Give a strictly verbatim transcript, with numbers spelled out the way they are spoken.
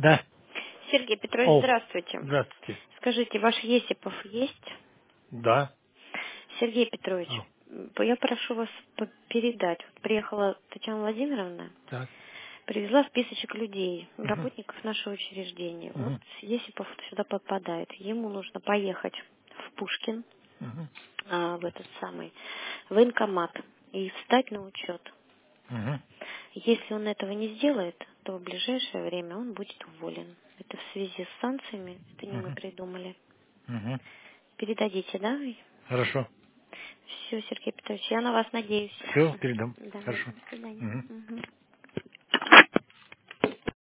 Да. Сергей Петрович, О, здравствуйте. здравствуйте. Скажите, ваш Есипов есть? Да. Сергей Петрович, О, м, я прошу вас по- передать. Вот приехала Татьяна Владимировна, так. привезла списочек людей, Угу. работников нашего учреждения. Вот Угу. Есипов сюда попадает. Ему нужно поехать в Пушкин, Угу. а, в этот самый военкомат и встать на учет. Угу. Если он этого не сделает, то в ближайшее время он будет уволен. Это в связи с санкциями, это не мы Угу. придумали. Угу. Передадите, да? Хорошо. Все, Сергей Петрович, я на вас надеюсь. Все, передам. Да, Хорошо. до свидания. Угу. Мгм.